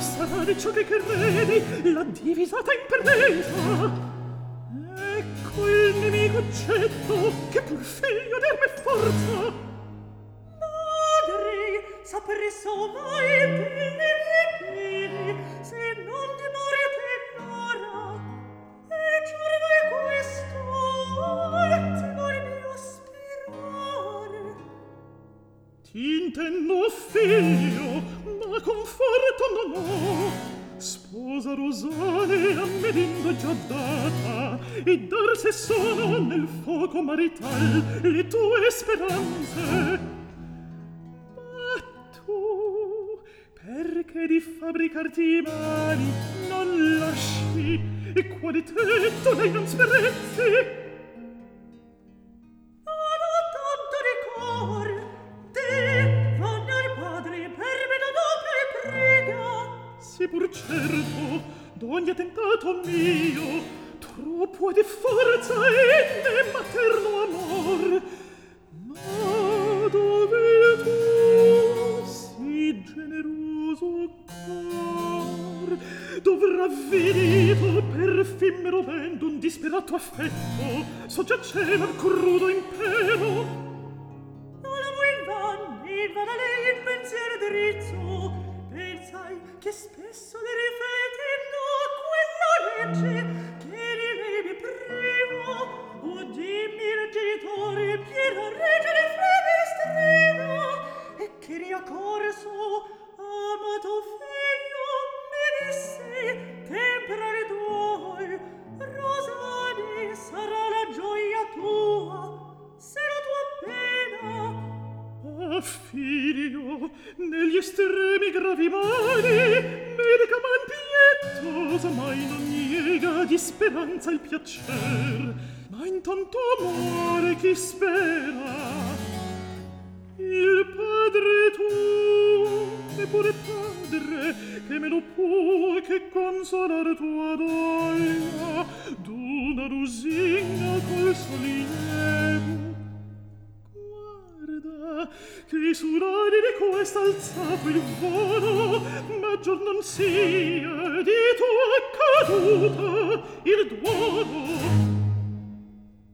sarà di ciò che credi la divisata impervesa. Ecco il nemico accetto, che pur figlio d'arme e forza. Madre, sapresso mai bene miei piedi, se non dimorite l'ora. E giuro è questo, ultimo il mio aspirare. Ti intendo figlio, ma conforto non ho. Sposa Rosane a me l'indo già data, e dar se sono nel fuoco marital le tue speranze. Ma tu, perché di fabbricarti i mali non lasci, e quale tetto lei non sperezzi? Sì, pur certo, d'ogni attentato mio, troppo è di forza e di materno amor. Ma dove il tuo sì generoso cor dovrà venito per effimero ben d'un disperato affetto soggiaceva al crudo impero? Non amo il van a lei il pensiero drizzo. Pensai che spesso le riflettendo quella legge che di lei mi privo, o dimmi il genitore pieno regge di fede estrema, e che riaccorso amato figlio mi disse temperare duol. Rosani, sarà la gioia tua se la tua pena. Ah, figlio, negli estremi gravi mali, medica man pietosa, mai non niega di speranza il piacer, ma in tanto amore chi spera? Il padre tu, e pure padre, che me lo può che consolar tua doglia, d'una lusinga col sollievo. Che su radi di questa alzato il volo, maggior non sia di tua caduta il duolo.